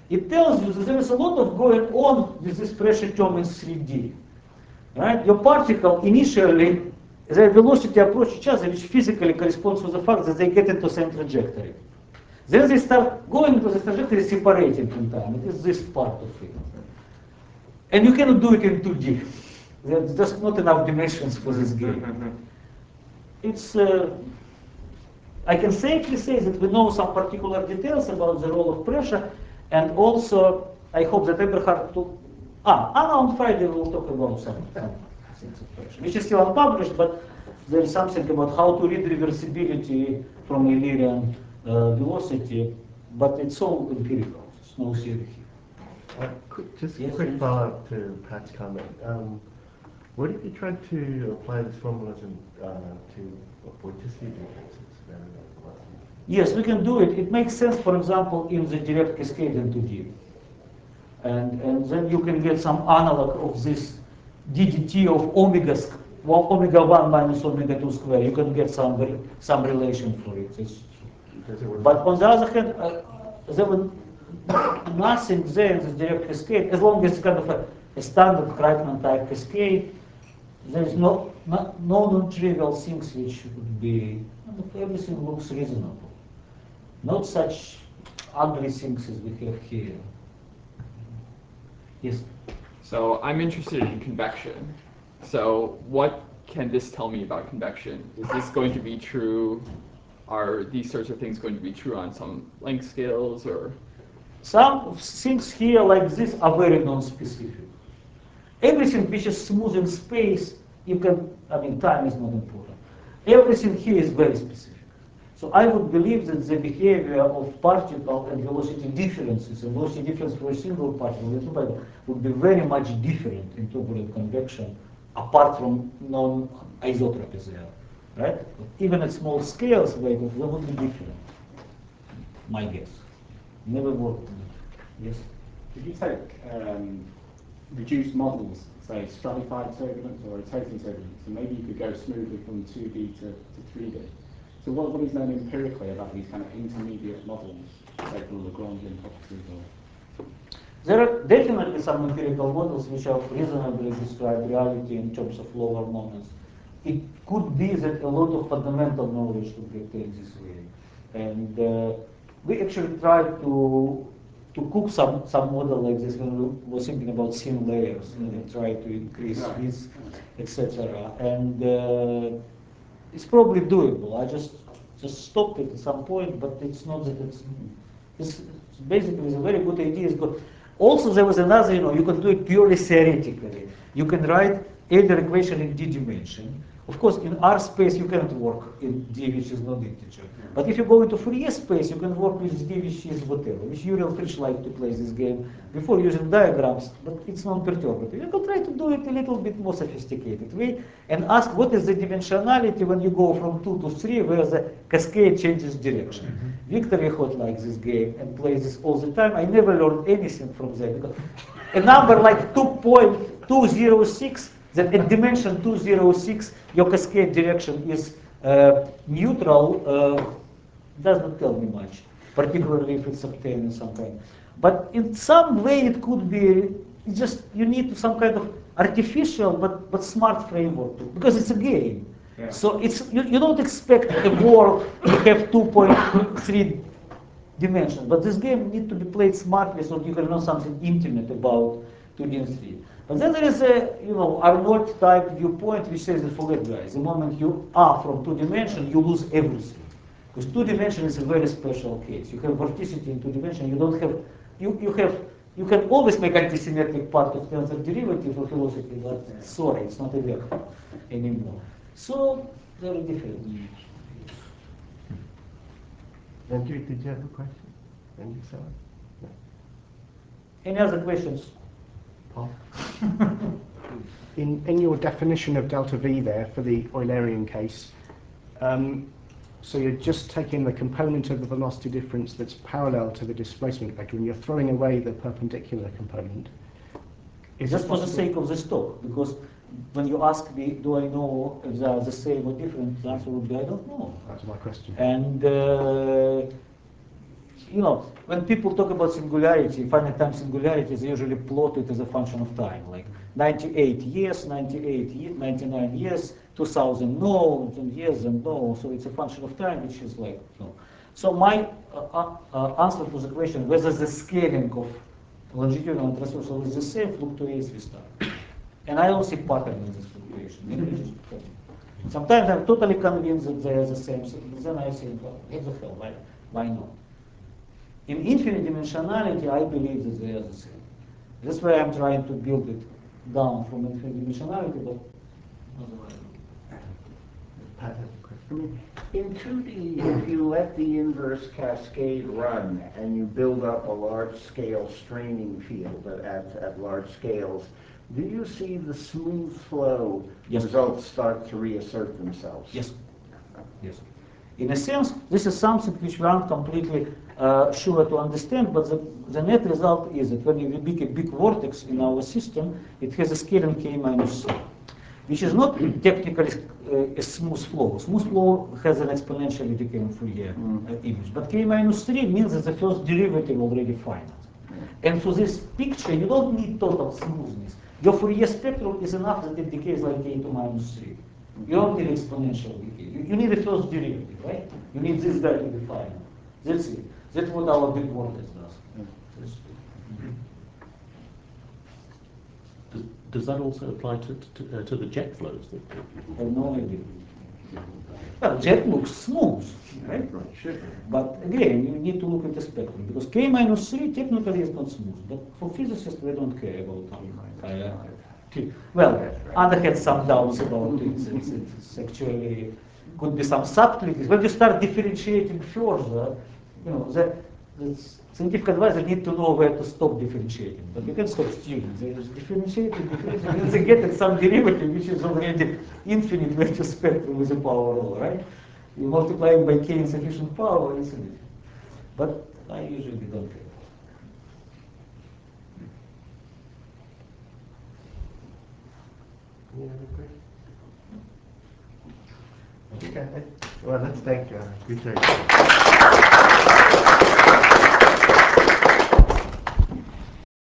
it tells you that there is a lot of going on with this pressure term in 3D. Right? Your particle initially, their velocity approach each other, which physically corresponds to the fact that they get into the same trajectory. Then they start going into the trajectory separating in time. It is this part of it. And you cannot do it in 2D. There's just not enough dimensions for this game. It's, I can safely say that we know some particular details about the role of pressure, and also I hope that Eberhard to, on Friday we'll talk about some things of pressure, which is still unpublished, but there is something about how to read reversibility from Eulerian velocity, but it's all empirical. There's no theory here. Just Yes, a quick yes. follow-up to Pat's comment. What if you tried to apply this formalism to vorticity differences rather than velocity? Yes, we can do it. It makes sense, for example, in the direct cascade in 2D. And then you can get some analog of this DDT of omega 1 minus omega 2 square. You can get some relation for it. But on the other hand, there was nothing there in the direct cascade, as long as it's kind of a standard Kreitmann type cascade. There's no non-trivial things which would be, everything looks reasonable. Not such ugly things as we have here. Yes? So I'm interested in convection. So what can this tell me about convection? Is this going to be true? Are these sorts of things going to be true on some length scales, or? Some things here like this are very non-specific. Everything which is smooth in space, time is not important. Everything here is very specific. So I would believe that the behavior of particle and velocity differences, and velocity difference for a single particle would be very much different in turbulent convection, apart from non-isotropy there, right? Even at small scales, they would be different. My guess. Never worked on it. Yes? If you take reduced models, say stratified turbulence or rotating turbulence, and maybe you could go smoothly from 2D to 3D. So what is known empirically about these kind of intermediate models, say for Lagrangian properties? There are definitely some empirical models which have reasonably described reality in terms of lower moments. It could be that a lot of fundamental knowledge would be obtained this way. And we actually tried to cook some model like this when we were thinking about thin layers and try to increase width, etc. And it's probably doable. I just stopped it at some point, but it's not that it's basically a very good idea. It's good. Also, there was another, you can do it purely theoretically. You can write Euler equation in D dimension. Of course, in R space, you cannot work in D, which is not integer. But if you go into Fourier space, you can work with D, which is whatever, which Uriel Frisch liked to play this game before using diagrams, but it's non-perturbative. You can try to do it a little bit more sophisticated way and ask what is the dimensionality when you go from 2 to 3, where the cascade changes direction. Victor Yehot likes this game and plays this all the time. I never learned anything from that, because a number like 2.206, that at dimension 206, your cascade direction is neutral, does not tell me much, particularly if it's obtained in some kind. But in some way it could be, you need some kind of artificial but smart framework, because it's a game. Yeah. So you don't expect a world to have 2.3 dimensions, but this game needs to be played smartly so you can know something intimate about 2D and 3D. But then there is a, Arnold type viewpoint which says that forget guys, the moment you are from 2 dimensions, you lose everything. Because 2 dimensions is a very special case. You have vorticity in 2 dimensions, you don't have, you can always make antisymmetric part of tensor derivative of velocity, but sorry, it's not a vector anymore. So, very different. Andrew, did you have a question? Andrew, sorry? No. Any other questions? Paul? In your definition of delta V there for the Eulerian case, so you're just taking the component of the velocity difference that's parallel to the displacement vector, and you're throwing away the perpendicular component. It's just for the sake of this talk, because when you ask me, do I know if they are the same or different, the answer would be, I don't know. That's my question. And you know, when people talk about singularity, finite time singularity, they usually plot it as a function of time, like 98 years, 99 years, 2000 no, 10 years and no. So it's a function of time, which is like no. So my answer to the question whether the scaling of longitudinal and transversal is the same fluctuates with time. And I don't see pattern in this fluctuation. Sometimes I'm totally convinced that they are the same, then I think, well, what the hell, why not? In infinite dimensionality, I believe that they are the same. That's why I'm trying to build it down from infinite dimensionality, but otherwise. Pat has a question. In 2D, if you let the inverse cascade run and you build up a large-scale straining field at large scales, do you see the smooth flow Yes. results start to reassert themselves? Yes. Yes. In a sense, this is something which we aren't completely sure to understand, but the net result is that when you make a big vortex in our system, it has a scaling k minus c, which is not technically a smooth flow. Smooth flow has an exponentially decaying Fourier image, but k minus 3 means that the first derivative already finite. And for this picture, you don't need total smoothness. Your Fourier spectrum is enough that it decays like k to minus 3. You don't need exponential decay. You need a first derivative, right? You need this guy to be finite. That's it. That's what our big vortex does. Does that also apply to the jet flows? I have no idea. Well, jet looks smooth, right? Sure. But again, you need to look at the spectrum, because k minus 3 technically is not smooth. But for physicists, we don't care about well, Anna had some doubts about it. It's actually could be some subtleties. When you start differentiating further, you know, the scientific advisor need to know where to stop differentiating. But you can stop stealing. There is differentiating, and they get at some derivative which is already infinite vector spectrum with a power law, right? You multiply it by k in sufficient power, it's infinite. But I usually don't care. Any other questions? Okay. Well, let's thank Guter.